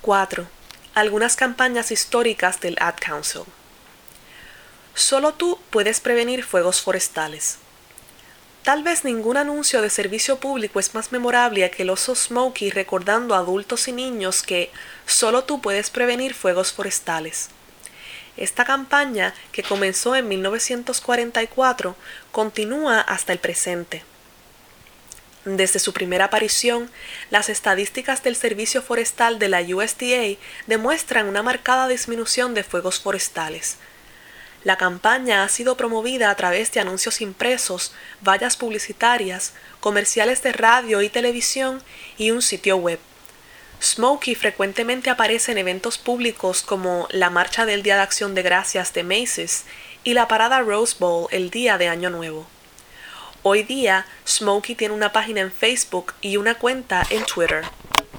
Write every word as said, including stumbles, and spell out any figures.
cuatro. Algunas campañas históricas del Ad Council. Solo tú puedes prevenir fuegos forestales. Tal vez ningún anuncio de servicio público es más memorable que el oso Smokey recordando a adultos y niños que solo tú puedes prevenir fuegos forestales. Esta campaña, que comenzó en mil novecientos cuarenta y cuatro, continúa hasta el presente. Desde su primera aparición, las estadísticas del Servicio Forestal de la U S D A demuestran una marcada disminución de fuegos forestales. La campaña ha sido promovida a través de anuncios impresos, vallas publicitarias, comerciales de radio y televisión y un sitio web. Smokey frecuentemente aparece en eventos públicos como la Marcha del Día de Acción de Gracias de Macy's y la Parada Rose Bowl el día de Año Nuevo. Hoy día, Smokey tiene una página en Facebook y una cuenta en Twitter.